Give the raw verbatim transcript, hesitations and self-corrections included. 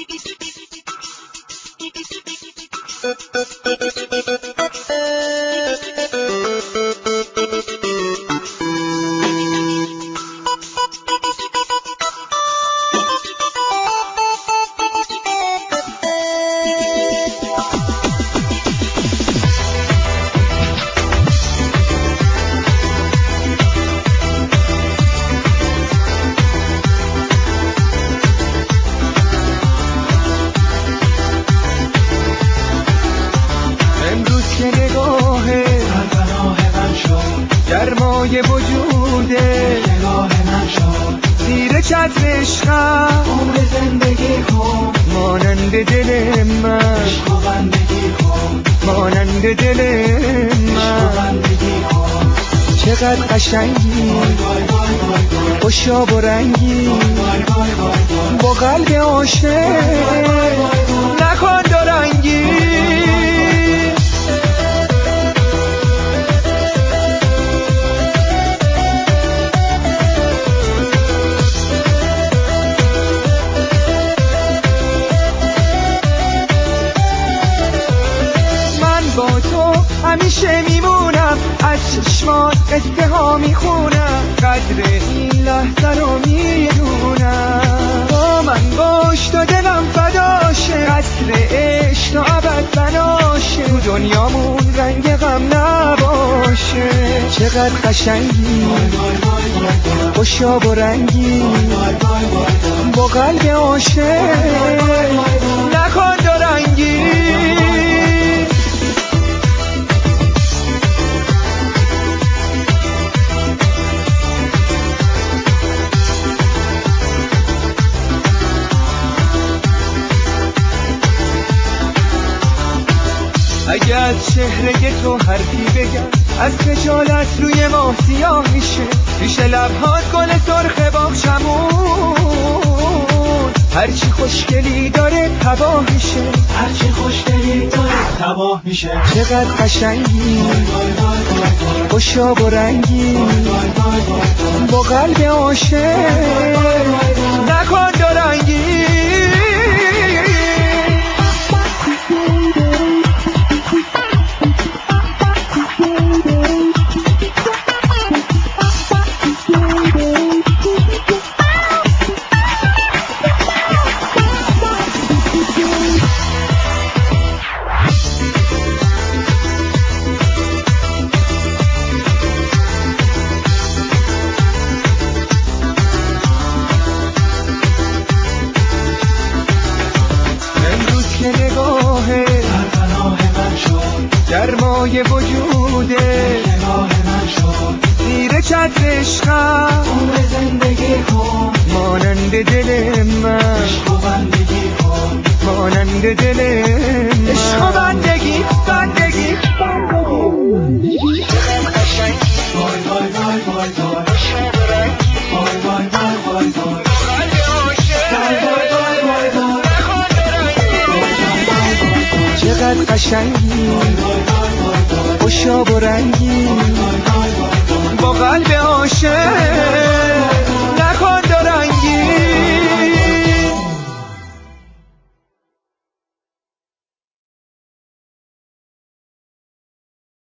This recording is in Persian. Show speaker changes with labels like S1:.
S1: گرمای وجوده نگاه من شد زیر چتر عشقم عمر زندگی کن مانند دل من عشق و بندگی کن مانند دل من عشق و بندگی کن چقدر قشنگی خوشاب و رنگی با قلب عاشق نکن دارنگی همیشه میمونم از چشمات قصه ها میخونم قدر این لحظه رو میدونم با من باش تا دلم فداشه قصر عشق تا ابد بناشه تو دنیامون رنگ غم نباشه چقدر قشنگی خوشاب و رنگی با قلب عاشق نکن دارنگی اگه از چهره تو حرفی بگم از خجالت روی ماه سیاه میشه پیش لبهات گل سرخ باغچمون هرچی خوشگلی داره تباه میشه هرچی خوشگلی داره تباه میشه چقدر قشنگی خوشاب و رنگی با قلب عاشق نکن دارنگی گرمای وجوده نگاه من شد زیر چتر عشقم عمر زندگی کن مانند دل من عشق و بندگی کن مانند دل من عشق و بندگی بندگی بندگی چقدر قشنگی وای وای وای وای وای وای وای وای وای وای چقدر قشنگی خوشاب و رنگی